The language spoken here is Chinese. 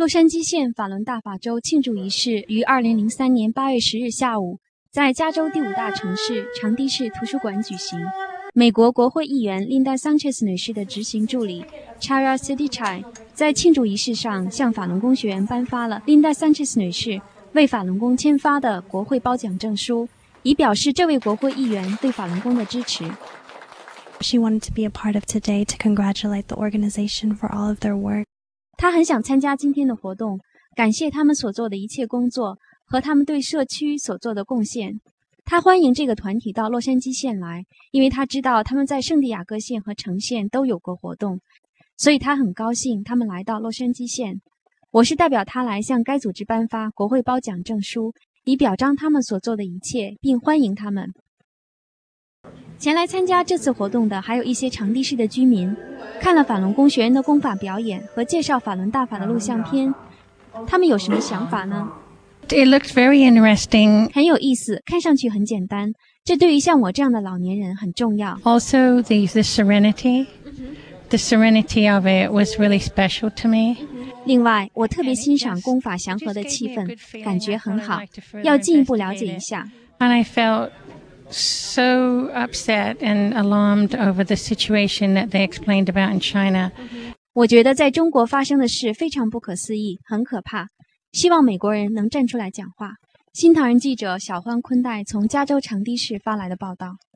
洛杉矶县法伦大法州庆祝仪式于2003年8月10日下午在加州第5大城市长堤市图书馆举行。美国国会议员琳达·桑切斯女士的执行助理 Chara Sedichai 在庆祝仪式上向法轮功学员颁发了琳达·桑切斯女士为法轮功签发的国会褒奖证书，以表示这位国会议员对法轮功的支持。 She wanted to be a part of today to congratulate the organization for all of their work. 她很想参加今天的活动，感谢他们所做的一切工作和他们对社区所做的贡献。他欢迎这个团体到洛杉矶县来，因为他知道他们在圣地亚哥县和城县都有过活动，所以他很高兴他们来到洛杉矶县。我是代表他来向该组织颁发国会褒奖证书，以表彰他们所做的一切，并欢迎他们。前来参加这次活动的还有一些长堤市的居民，看了法轮功学员的功法表演和介绍法轮大法的录像片，他们有什么想法呢 ？It looked very interesting. 很有意思，看上去很简单，这对于像我这样的老年人很重要。 Also, the serenity of it was really special to me. 另外，我特别欣赏功法祥和的气氛，感觉很好，要进一步了解一下。 And I felt so upset and alarmed over the situation that they explained about in China. 我觉得在中国发生的事非常不可思议，很可怕。希望美国人能站出来讲话。新唐人记者小欢坤代从加州长堤市发来的报道。